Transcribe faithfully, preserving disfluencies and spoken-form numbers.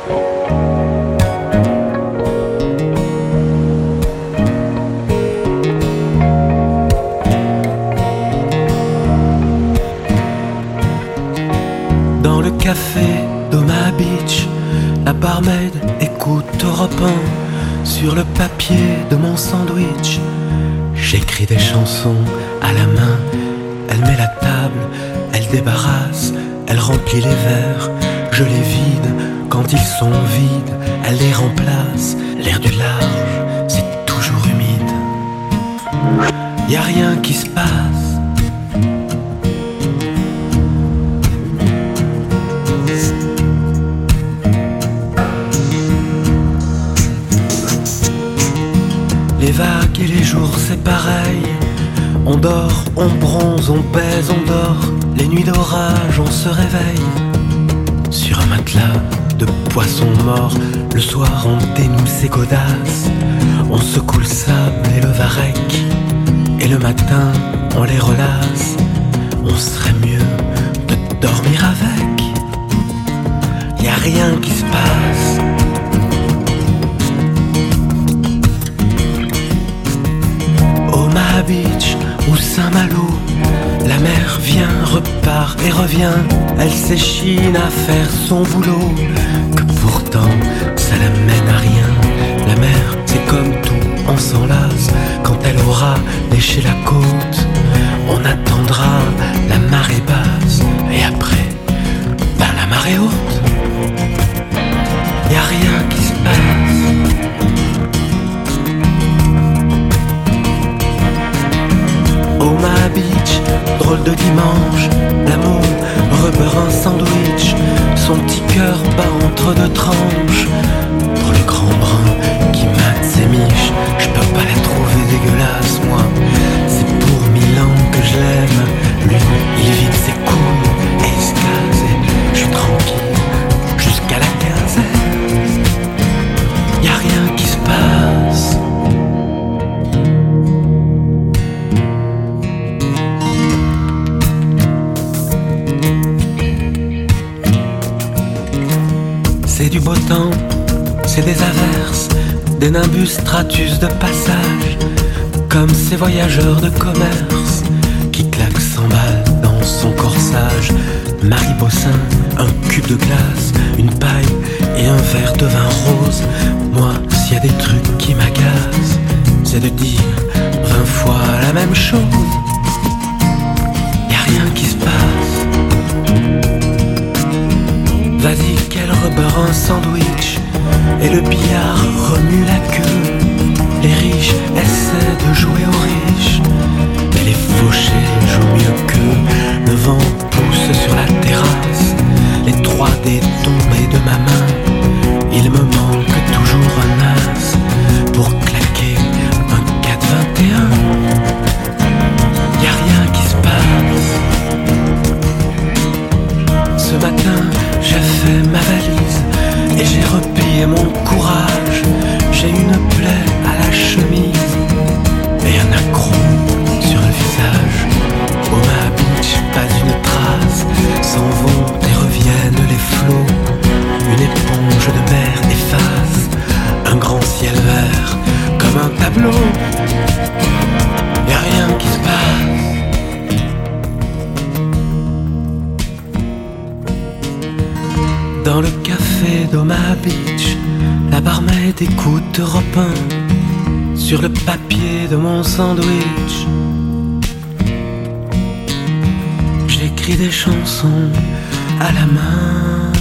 Dans le café d'Omaha Beach, la barmaid écoute Europe un. Sur le papier de mon sandwich, j'écris des chansons à la main. Elle met la table, elle débarrasse, elle remplit les verres, je les vide. Quand ils sont vides, elle les remplace. L'air du large, c'est toujours humide. Y a rien qui se passe. Les vagues et les jours c'est pareil. On dort, on bronze, on baise, on dort. Les nuits d'orage, on se réveille sur un matelas de poissons morts. Le soir on dénoue ses godasses. On secoue le sable et le varech. Et le matin on les relasse. On serait mieux de dormir avec. Y a rien qui se passe. Omaha Beach ou Saint-Malo, la mer vient, repart et revient. Elle s'échine à faire son boulot, que pourtant ça la mène à rien. La mer c'est comme tout, on s'en lasse. Quand elle aura léché la côte, on attendra la marée basse. Et après, ben la marée haute. Y a rien qui se passe. Omaha Beach, drôle de dimanche, l'amour rebeurre un sandwich. Son petit cœur bat entre deux tranches. Pour le grand brun qui mate ses miches, je peux pas la trouver dégueulasse, moi. C'est pour mille ans que je l'aime. Lui, il vide ses couilles et il se casse. Et je suis tranquille jusqu'à la quinzaine. Y a rien qui se passe. C'est du beau temps, c'est des averses, des nimbus stratus de passage, comme ces voyageurs de commerce qui claquent cent balles dans son corsage. Marie Bossin, un cube de glace, une paille et un verre de vin rose. Moi, s'il y a des trucs qui m'agacent, c'est de dire vingt fois la même chose. Y a rien qui se passe. Vas-y qu'elle rebeurre un sandwich et le billard remue la queue. Les riches essaient de jouer aux riches, mais les fauchés jouent mieux qu'eux. Le vent pousse sur la terrasse, les trois dés tombés de ma main. Il me manque toujours un as pour claquer un quatre vingt et un. Y a rien qui se passe. Ce matin j'ai fait ma valise et j'ai replié mon courage. J'ai une plaie à la chemise et un accro sur le visage. Omaha Beach, pas une trace. S'en vont et reviennent les flots. Une éponge de mer efface un grand ciel vert comme un tableau. Y a rien qui se passe. Dans le café d'Omaha Beach, la barmaid écoute Europe un. Sur le papier de mon sandwich, j'écris des chansons à la main.